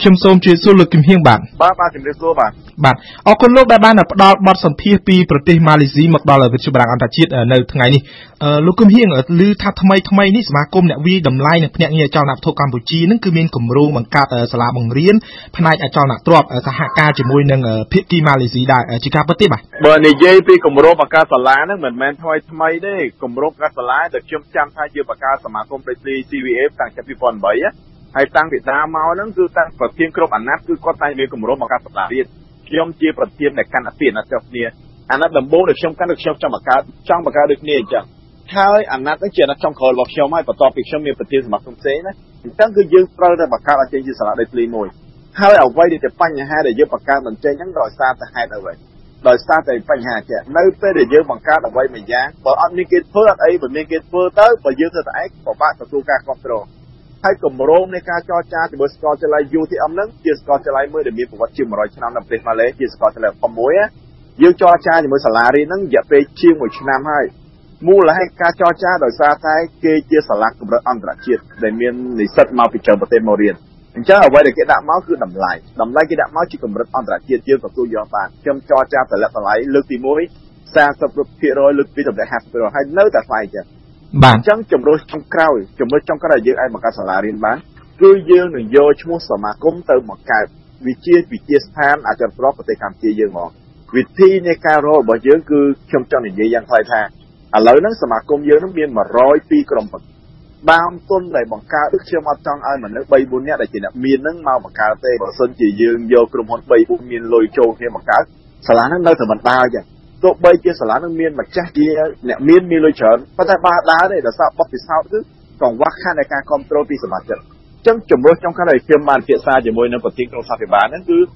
ខ្ញុំសូមជម្រាបសួរលោកគឹមហៀងបាទជំរាបសួរបាទអរគុណលោកដែលបានផ្ដល់បទសម្ភាសន៍ពីប្រទេសម៉ាឡេស៊ីមកដល់វិទ្យុបារាំងអន្តរជាតិនៅថ្ងៃនេះលោកគឹមហៀងឮថាថ្មីនេះសមាគមអ្នកវាយតម្លៃនិងភ្នាក់ងារអចលនវត្ថុកម្ពុជានឹងគឺមានគម្រោងបង្កើតសាលាបង្រៀនផ្នែកអចលនទ្រព្យសហការជាមួយនឹងភាគីម៉ាឡេស៊ីដែរជាការពិតទេបាទបើនិយាយពីគម្រោងបង្កើតសាលាហ្នឹងមិនមែនថ្មីទេគម្រោងបង្កើតសាលាដែលខ្ញុំចាំថាយើងបង្កើតសមាគមប្រទេស CVF តាំងពី2008ហើយតាំងពីដើមមកហ្នឹងគឺតាំងប្រធានក្រុមអាណត្តិគឺគាត់តែមានគម្រោងបង្កើតសាលារៀនខ្ញុំជាប្រធាននៃគណៈពីអាណត្តិចុះគ្នាអាណត្តិដំបូងដែលខ្ញុំកាន់ខ្ញុំចង់បង្កើតដូចគ្នាអញ្ចឹងហើយអាណត្តិហ្នឹងជាអាណត្តិចុងក្រោយរបស់ខ្ញុំហើយបន្ទាប់ពីខ្ញុំមានប្រធានសមាគមផ្សេងណាអញ្ចឹងគឺយើងត្រូវតែបង្កើតឲ្យចេញជាសាលាដីធ្លីមួយហើយអ្វីដែលជាបញ្ហាដែលយើងបង្កើតមិនចេញហ្នឹងដោយសារតែហេតុអ្វីដោយសារតែបញ្ហាចេះនៅពេលដែលយើងបង្កើតអ្វីមួយយ៉ាងបើអត់មានគេធ្វើអត់អីបើមានគេធ្វើទៅបើយើងធ្វើតែឯងពិបាកទទួលការគ្រប់គ្រងហើយគម្រោងនៃការចរចាជាមួយសាកលវិទ្យាល័យ UTM ហ្នឹងជាសាកលវិទ្យាល័យមួយដែលមានប្រវត្តិជា100ឆ្នាំនៅប្រទេសម៉ាឡេជាសាកលវិទ្យាល័យធំមួយយើងចរចាជាមួយសាលារៀនហ្នឹងរយៈពេលជាង1ឆ្នាំហើយមូលហេតុការចរចាដោយសារតែគេជាសាលាកម្រិតអន្តរជាតិដែលមាននិស្សិតមកពីច្រើនប្រទេសមករៀនអញ្ចឹងអ្វីដែលគេដាក់មកគឺតម្លៃគេដាក់មកជាកម្រិតអន្តរជាតិយើងទទួលយកបានខ្ញុំចរចាតម្លៃលើកទី1 30% លើកទី2 50% ហើយនៅតែថ្លៃចឹងបាទអញ្ចឹងជំរុញចុងក្រោយយើងអាចបង្កើតសាលារៀនបានគឺយើងនឹងយកឈ្មោះសមាគមទៅបង្កើតវិទ្យាស្ថានអចលនទ្រព្យប្រទេសកម្ពុជាយើងមកវិធីនៃការរករបស់យើងគឺខ្ញុំចង់និយាយយ៉ាងខ្លីថាឥឡូវហ្នឹងសមាគមយើងនឹងមាន102ក្រុមប្រឹក្សាដើមទុនដែលបង្កើតខ្ញុំអត់ចង់ឲ្យមនុស្ស 3-4 នាក់ដែលជាអ្នកមានហ្នឹងមកបង្កើតទេបើសិនជាយើងយកក្រុមហ៊ុន 3-4 មានលុយចូលគ្នាបង្កើតសាលាហ្នឹងនៅតែមិនដើរចឹងទោះបីជាសាលានឹងមានម្ចាស់ជាអ្នកមានលុយច្រើនប៉ុន្តែបើដើរទេដោយសារបោះពិសោធន៍គឺកង្វះខាតនៃការគ្រប់គ្រងពីសមាជិកអញ្ចឹងជំនួសក្នុងការដែលខ្ញុំបានពិភាក្សាជាមួយនឹងប្រធានក្រុមសាភិបាលហ្នឹងគឺ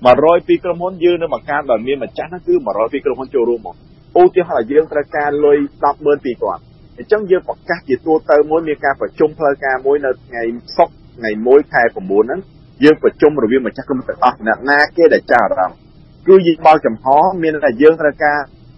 102ក្រុមហ៊ុនយើងនឹងបង្កើតដោយមានម្ចាស់ហ្នឹងគឺ102ក្រុមហ៊ុនចូលរួមមកឧទាហរណ៍យើងត្រូវការលុយ 102,000 អញ្ចឹងយើងប្រកាសជាទូទៅមួយមានការប្រជុំផ្លូវការមួយនៅថ្ងៃសុក្រថ្ងៃ1ខែ9ហ្នឹងយើងប្រជុំរវាងម្ចាស់ក្រុមទាំងអស់អ្នកណាគេដែលចាស់អារម្មណ៍គឺយើងបើកចំហមានតែយើងត្រូវការ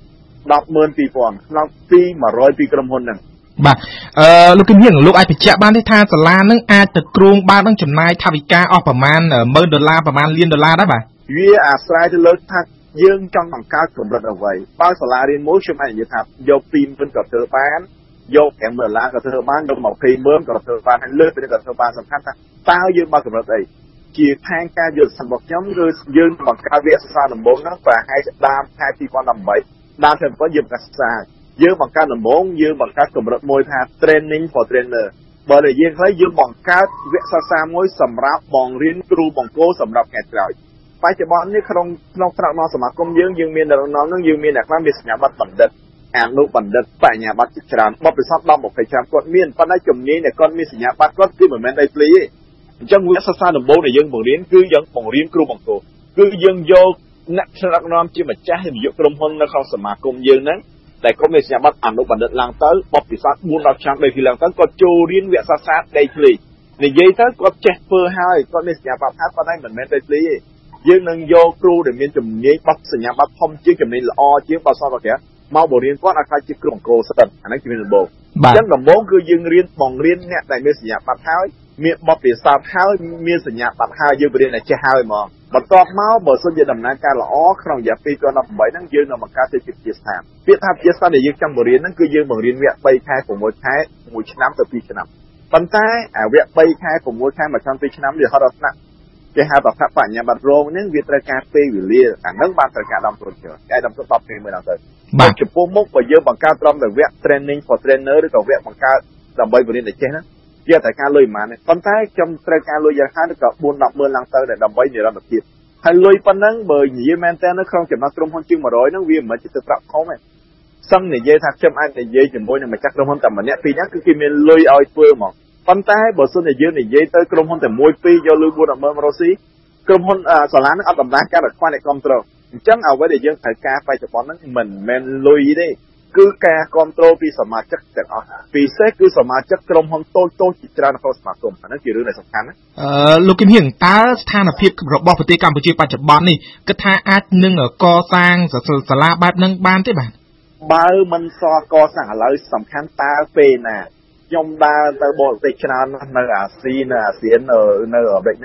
102,000 ក្នុងពី102ក្រុមហ៊ុនហ្នឹងបាទលោកគឹមហៀងលោកអាចបញ្ជាក់បានទេថាសាលានឹងអាចទៅគ្រោងបាននឹងចំណាយថវិកាអស់ប្រមាណ$10,000ប្រមាណលាន$ដែរបាទវាអាស្រ័យទៅលើថាយើងចង់បង្កើតកម្រិតអ្វីបើសាលារៀនមួយខ្ញុំអាចនិយាយថាយក$20,000ក៏ធ្វើបានយក$5,000ក៏ធ្វើបានយក$20,000ក៏ធ្វើបានហើយលើសពីនេះក៏ធ្វើបានសំខាន់ថាតើយើងបើកម្រិតអីជាផែនការយុទ្ធសាស្ត្ររបស់ខ្ញុំគឺយើងបង្កើតវគ្គសិក្សាដំបូងហ្នឹងប្រហែលជាដើមខែ2018ដើមខែ7យើងបង្កើតសិក្សាយើងបង្កើតដំបូងយើងបង្កើតកម្រិតមួយថា training for trainer បើនិយាយខ្លីយើងបង្កើតវគ្គសិក្សាមួយសម្រាប់បង្រៀនគ្រូបង្គោលសម្រាប់ថ្ងៃក្រោយបច្ចុប្បន្ននេះក្នុងថ្នាក់សមាគមយើងមាននៅក្នុងនោះយើងមានអ្នកខ្លះមានសញ្ញាបត្របណ្ឌិតអនុបណ្ឌិតបញ្ញាបត្រជាច្រើនបទពិសោធន៍10-20ឆ្នាំគាត់មានប៉ុន្តែជំនាញដែលគាត់មានសញ្ញាបត្រគាត់គឺមិនមែនដីធ្លីទេអញ្ចឹងវគ្គសិក្សាដំបូងដែលយើងបង្រៀនគឺយើងបង្រៀនគ្រូបង្គោលគឺយើងយកអ្នកឆ្នើនាំជាម្ចាស់យកក្រុមហ៊ុននៅក្នុងសមាគមយើងហ្នឹងដែលគាត់មានសញ្ញាបត្រអនុបណ្ឌិតឡើងទៅបទពិសោធន៍ 4-10 ឆ្នាំដីធ្លីឡើងទៅគាត់ចូលរៀនវគ្គសិក្សាដីធ្លីនិយាយទៅគាត់ចេះធ្វើហើយគាត់មានសញ្ញាបត្រថាប៉ុន្តែមិនមែនដីធ្លីទេយើងនឹងយកគ្រូដែលមានជំនាញបទសញ្ញាបត្រធំជាងជំនាញល្អជាងបទសោតរបស់គេមកបង្រៀនគាត់ឲ្យខ្លាចជាគ្រូបង្គោលស្ទើរអានេះជាមានដំបូងអញ្ចឹងដំបូងគឺយើងបង្រៀនអ្នកដែលមានសញ្ញាបត្រហើយមានបទពិសោធន៍ហើយមានសញ្ញាបត្រហើយយើងបរៀនតែចេះហើយហ្មងបន្ទាប់មកបើសិនជាដំណើរការល្អក្នុងរយៈពេល2018ហ្នឹងយើងនឹងបង្កើតជាវិទ្យាស្ថានពាក្យថាវិទ្យាស្ថានដែលយើងចង់បង្រៀនហ្នឹងគឺយើងបង្រៀនវគ្គ3ខែ6ខែ1ឆ្នាំទៅ2ឆ្នាំប៉ុន្តែអាវគ្គ3ខែ6ខែ1ឆ្នាំ2ឆ្នាំវាហត់ដល់ថ្នាក់គេហៅថាថ្នាក់បញ្ញាបត្ររងហ្នឹងវាត្រូវការពេលវេលាអាហ្នឹងបានត្រូវការដំទុនច្រើនគេដំទុន10ពេលមួយដល់ទៅបាទចំពោះមុខបើយើងបង្កើតត្រឹមតែវគ្គ training for trainer ឬក៏វគ្គបង្កើតដើម្បីបង្រៀនតែចេះហ្នឹងវាតែការលុយប៉ុន្មានប៉ុន្តែខ្ញុំត្រូវការលុយយ៉ាងហោចក៏4-10 ម៉ឺនឡើងទៅដើម្បីនិរន្តរភាពហើយលុយប៉ុណ្ណឹងបើនិយាយមែនតើនៅក្នុងចំណោះក្រុមហ៊ុនជាង100ហ្នឹងវាមិនមែនជាទឹកប្រាក់ធំទេសឹងនិយាយថាខ្ញុំអាចនិយាយជាមួយនឹងម្ចាស់ក្រុមហ៊ុនតែម្នាក់ពីរនាក់គឺគេមានលុយឲ្យធ្វើហ្មងប៉ុន្តែបើសិនជាយើងនិយាយទៅក្រុមហ៊ុនតែមួយពីរយកលុយ4-10 ម៉ឺនរស់ស៊ីក្រុមហ៊ុនសាលាហ្នឹងអត់ដំណើរការដល់ខ្វះអ្នកគ្រប់គ្រងអញ្ចឹងអ្វីដែលយើងត្រូវការបច្ចុប្បន្នហ្នឹងមិនមែនលុយទេគឺការគ្រប់គ្រងពីសមាជិកទាំងអស់ពិសេសគឺសមាជិកក្រុមហ៊ុនតូចៗជាច្រើនក្នុងសមាគមអាហ្នឹងជារឿងដែលសំខាន់ណាលោកគឹមហៀងតើស្ថានភាពរបស់ប្រទេសកម្ពុជាបច្ចុប្បន្ននេះគិតថាអាចនឹងកសាងសាលាបែបហ្នឹងបានទេបាទបើមិនសកសាងឥឡូវសំខាន់តើពេលណាខ្ញុំដើរទៅបរទេសច្រើននៅអាស៊ីនៅអាស៊ាននៅអាមេរិកហ្នឹង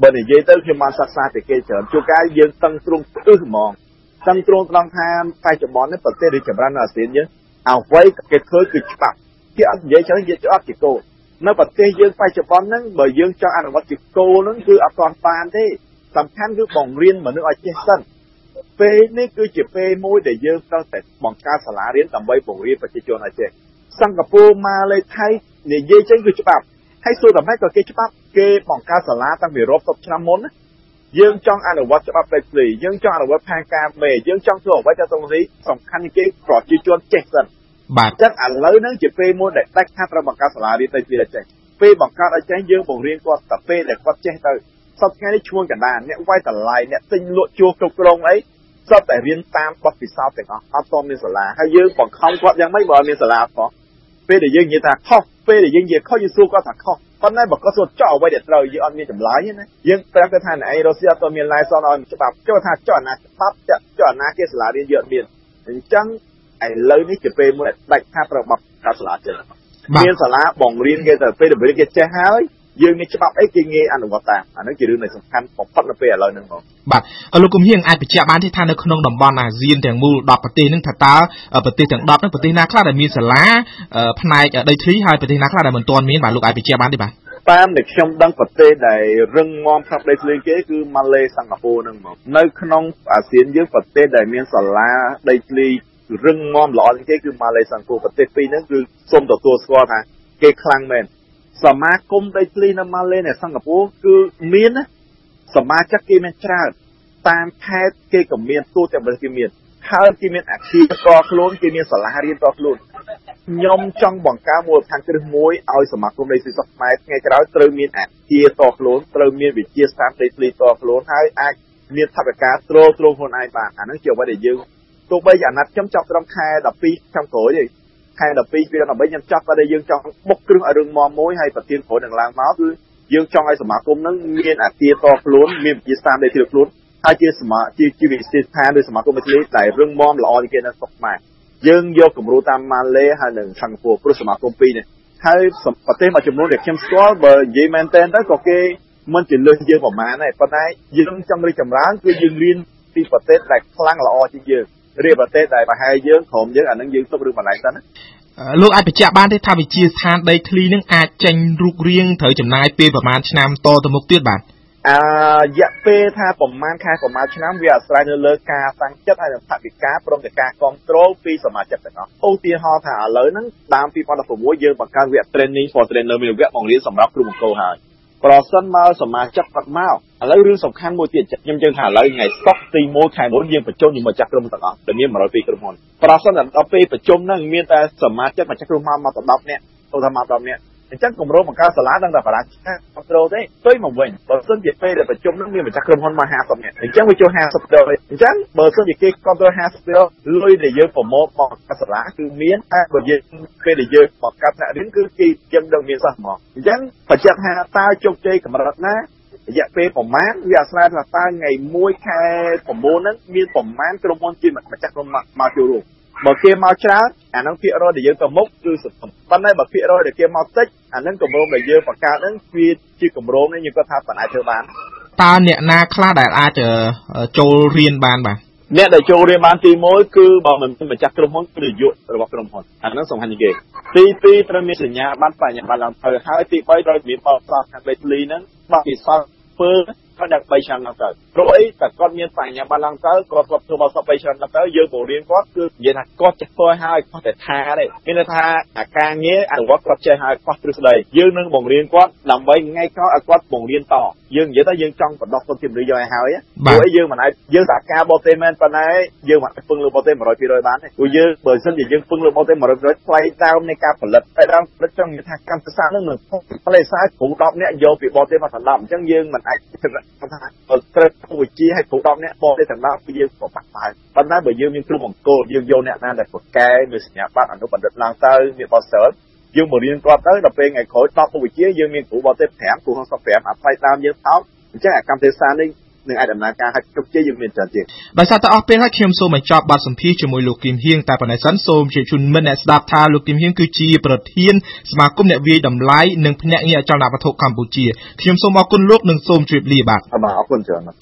បើនិយាយទៅខ្ញុំបានសិក្សាពីគេច្រើនជួនកាលយើងតឹងទ្រង់ហ្មងតឹងទ្រង់ត្រង់ថាបច្ចុប្បន្ននេះប្រទេសរីកចម្រើននៅអាស៊ានយើងអ្វីគេធ្វើគឺច្បាប់គេអត់និយាយច្រើននិយាយអត់ជាគោលនៅប្រទេសយើងបច្ចុប្បន្នហ្នឹងបើយើងចង់អនុវត្តជាគោលហ្នឹងគឺអត់ទាន់បានទេសំខាន់គឺបង្រៀនមនុស្សឲ្យចេះសិនពេលនេះគឺជាពេលមួយដែលយើងត្រូវតែបង្កើតសាលារៀនដើម្បីបង្រៀនប្រជាជនឲ្យចេះសិង្ហបុរីម៉ាឡេថៃនិយាយចេញគឺច្បាប់ហើយសួរតែម៉េចក៏គេច្បាប់គេបង្កើតសាលាតាំងពីរាប់សិបឆ្នាំមុនណាយើងចង់អនុវត្តច្បាប់ដីធ្លីយើងចង់អនុវត្តផែនការមេយើងចង់ធ្វើអ្វីទៅក្នុងនេះសំខាន់ជាងគេប្រជាជនចេះសិនបាទចឹងឥឡូវហ្នឹងជាពេលមួយដែលដាច់ខាតត្រូវបង្កើតសាលារៀនដីធ្លីឲ្យចេះពេលបង្កើតឲ្យចេះយើងបង្រៀនគាត់តែពេលដែលគាត់ចេះទៅសប្តាហ៍ថ្ងៃនេះឈ្មោះកណ្ដាលអ្នកវាយតម្លៃអ្នកទិញលក់ជួសគ្រប់គ្រងអីសពតែរៀនតាមបទពិសោធន៍ទាំងអស់អត់តមានសាលាហើយយើងបង្ខំគាត់យ៉ាងម៉េចបើអត់មានសាលាអត់ពេលដែលយើងនិយាយថាខុសពេលដែលយើងនិយាយខុសយើងសួរគាត់ថាខុសប៉ុន្តែបើគាត់សួរចោលអ្វីដែលត្រូវយើងអត់មានចម្លើយទេណាយើងប្រាប់គាត់ថាណែរុស្ស៊ីអត់មានឡាយសនឲ្យច្បាប់ចូលថាចោលអាណាច្បាប់ចោលអាណាគេសាលារៀនយើងអត់មានអញ្ចឹងឥឡូវនេះជាពេលមួយដាច់ខាតរបស់កាសាលាចេះមានសាលាបង្រៀនគេទៅពេលដែលគេចេះហើយយើងមានច្បាប់អីគេងាយអនុវត្តតាមអានឹងជារឿងដែលសំខាន់បំផុតនៅពេលឥឡូវហ្នឹងបងបាទលោកគំហៀងអាចបញ្ជាក់បានទេថានៅក្នុងតំបន់អាស៊ានទាំងមូល10ប្រទេសហ្នឹងថាតើប្រទេសទាំង10ហ្នឹងប្រទេសណាខ្លះដែលមានសាលាផ្នែកដីធ្លីហើយប្រទេសណាខ្លះដែលមិនទាន់មានបាទលោកអាចបញ្ជាក់បានទេបាទតាមដែលខ្ញុំដឹងប្រទេសដែលរឹងមាំផ្នែកដីធ្លីគេគឺម៉ាឡេសិង្ហបុរីហ្នឹងមកនៅក្នុងអាស៊ានយើងប្រទេសដែលមានសាលាដីធ្លីរឹងមាំល្អជាងគេគឺម៉ាឡេសិង្ហបុរីប្រទេសពីរហ្នឹងគឺសូមទទួលស្គាល់ថាគេខ្លាំងមែនសមាគមដីធ្លីនៅម៉ាឡេនៅសិង្ហបុរីគឺមានសមាជិកគេមានច្រើនតាមខេត្តគេក៏មានទូទាំងប្រទេសគេមានហើយគេមានអាគារតខ្លួនគេមានសាលារៀនតខ្លួនខ្ញុំចង់បង្កើតមូលដ្ឋានគ្រឹះមួយឲ្យសមាគមដីធ្លីសកខ្មែរថ្ងៃក្រោយត្រូវមានអាគារតខ្លួនត្រូវមានវិទ្យាស្ថានដីធ្លីតខ្លួនហើយអាចមានថវិកាទ្រទ្រង់ខ្លួនឯងបានអានឹងជាអ្វីដែលយើងទោះបីអាណត្តិខ្ញុំចាប់ត្រឹមខែ12ឆ្នាំក្រោយទេខែ12ពេល13ខ្ញុំចាប់តែយើងចង់បុកគ្រឹះឲ្យរឿងមកមួយហើយប្រធានក្រោយនឹងឡើងមកគឺយើងចង់ឲ្យសមាគមនឹងមានអាគារតខ្លួនមានវិទ្យាស្ថានដីធ្លីខ្លួនហើយជាវិទ្យាស្ថានដោយសមាគមដីធ្លីដែលរឹងមាំល្អជាងគេនៅស្រុកខ្មែរយើងយកគំរូតាមម៉ាឡេហើយនិងសិង្ហបុរីព្រោះសមាគមពីរនេះហើយប្រទេសមួយចំនួនដែលខ្ញុំស្គាល់បើនិយាយមែនតើក៏គេមិនជាលើសយើងប្រហែលដែរប៉ុន្តែយើងចង់រីកចម្រើនគឺយើងរៀនពីប្រទេសដែលខ្លាំងល្អជាងយើងរៀបប្រទេសដែលប្រហែលយើងក្រុមយើងអានឹងយើងទុករឿងបន្លែងសិនណាលោកអាចបញ្ជាក់បានទេថាវិជាស្ថានដីធ្លីនឹងអាចចេញរូបរាងត្រូវចំណាយពេលប្រហែលឆ្នាំតទៅមុខទៀតបាទរយៈពេលថាប្រហែលខែប្រហែលឆ្នាំវាអាស្រ័យនៅលើការតាំងចិត្តហើយនិងថវិកាព្រមទាំងការគ្រប់គ្រងពីសមាជិកទាំងអស់ឧទាហរណ៍ថាឥឡូវហ្នឹងតាម2016យើងបង្កើតវគ្គ training for trainer មានវគ្គបង្រៀនសម្រាប់គ្រូបង្គោលហើយប្រសិនមកសមាជិកគាត់មកឥឡូវរឿងសំខាន់មួយទៀតខ្ញុំជឿថាឥឡូវថ្ងៃសុក្រទី1ខែ1យើងបញ្ចុះជាមួយម្ចាស់ក្រុមទាំងអស់ដែលមាន102ក្រុមហ៊ុនប្រសិនដល់ពេលប្រជុំហ្នឹងមានតែសមាជិកម្ចាស់ក្រុមមកដល់10នាក់ទៅថាមក10នាក់អញ្ចឹងគម្រោងបង្កើតសាលាដឹងតែបរាជ័យគ្រប់គ្រងទេទៅមកវិញបើសិនជាពេលដែលប្រជុំហ្នឹងមានម្ចាស់ក្រុមហ៊ុនមក50នាក់អញ្ចឹងវាចូល50ដុល្លារអញ្ចឹងបើសិនជាគេគ្រប់គ្រង50ដុល្លារលុយដែលយើងប្រមូលមកសាលាគឺមានតែបើយើងពេលដែលយើងបង្កើតថ្នាក់រៀនគឺគេយើងដឹងមានសោះហ្មងអញ្ចឹងបញ្ជាក់ថាតើជោគជ័យកម្រិតណារយៈពេលប្រមាណវាអាស្រ័យថាតើថ្ងៃ1ខែ9ហ្នឹងមានប្រមាណក្រុមហ៊ុនជាម្ចាស់ក្រុមមកចូលរួមបើគេមកច្រើនអានឹងភាគរយដែលយើងទៅមុខគឺសុទ្ធប៉ុន្តែបើភាគរយដែលគេមកតិចអានឹងគម្រោងដែលយើងបង្កើតហ្នឹងវាជាគម្រោងនេះយើងគាត់ថាប៉ុណ្ណាធ្វើបានតើអ្នកណាខ្លះដែលអាចចូលរៀនបានបាទអ្នកដែលចូលរៀនបានទី1គឺបើមិនម្ចាស់ក្រុមហ៊ុនគឺនាយករបស់ក្រុមហ៊ុនអានឹងសំខាន់ជាងគេទី2ត្រូវមានសញ្ញាបត្របញ្ញាបត្រឡើងទៅហើយទី3ត្រូវមានបទពិសោធន៍ខាងដីធ្លីហ្នឹងបទពិសោធន៍ធ្វើគាត់ដល់3ឆ្នាំឡើងទៅព្រោះអីតែគាត់មានបញ្ញាបត្រឡើងទៅគាត់ធ្វើបទពិសោធន៍3ឆ្នាំឡើងទៅយើងបង្រៀនគាត់គឺនិយាយថាគាត់ចេះធ្វើហើយគាត់តែថាទេមានន័យថាអាការងារអនុវត្តគាត់ចេះហើយខ្វះទ្រឹស្ដីយើងនឹងបង្រៀនគាត់ដើម្បីថ្ងៃក្រោយឲ្យគាត់បង្រៀនតយើងនិយាយថាយើងចង់បណ្ដោះទុនជំនឿយកឲ្យហើយព្រោះអីយើងមិនអាចយើងសហការបរទេសមែនប៉ុន្តែយើងមិនអាចពឹងលើបរទេស 100% បានទេព្រោះយើងបើមិនជាយើងពឹងលើបរទេស 100% ថ្លៃដើមនៃការផលិតតែដើមផលិតចង់និយាយថាកម្មសិក្សានឹងផលិតសារគ្រូ10នាក់យកពីបរទេសមកសម្រាប់អញ្ចឹងយើងមិនអាចថាត្រូវវិជាឲ្យគ្រូ10នាក់បរទេសសម្រាប់យើងក៏បាក់បាយប៉ុន្តែបើយើងមានគ្រូបង្គោលយើងយកអ្នកណាដែលប្រកែមានសញ្ញាបត្រអនុបណ្ឌិតឡើងទៅមានបទសិលយើងមករៀនគាត់ទៅដល់ពេលថ្ងៃក្រោយ10វិជាយើងមានគ្រូបរទេស5គ្រូក្នុងស្រុក5អាថ្លៃដើមយើងថោកអញ្ចឹងអាកម្មវិធីសាស្ត្រនេះនឹងអាចដំណើរការឲ្យជោគជ័យយើងមានច្រើនទៀតដោយសារតែអស់ពេលហើយខ្ញុំសូមបញ្ចប់បទសម្ភាសន៍ជាមួយលោកគឹមហៀងតែប៉ុណ្ណេះសិនសូមជម្រាបជូនមិត្តអ្នកស្ដាប់ថាលោកគឹមហៀងគឺជាប្រធានសមាគមអ្នកវាយតម្លៃនិងភ្នាក់ងារអចលនវត្ថុកម្ពុជាខ្ញុំសូមអរគុណលោកនិងសូមជម្រាបលាបាទអរគុណច្រើន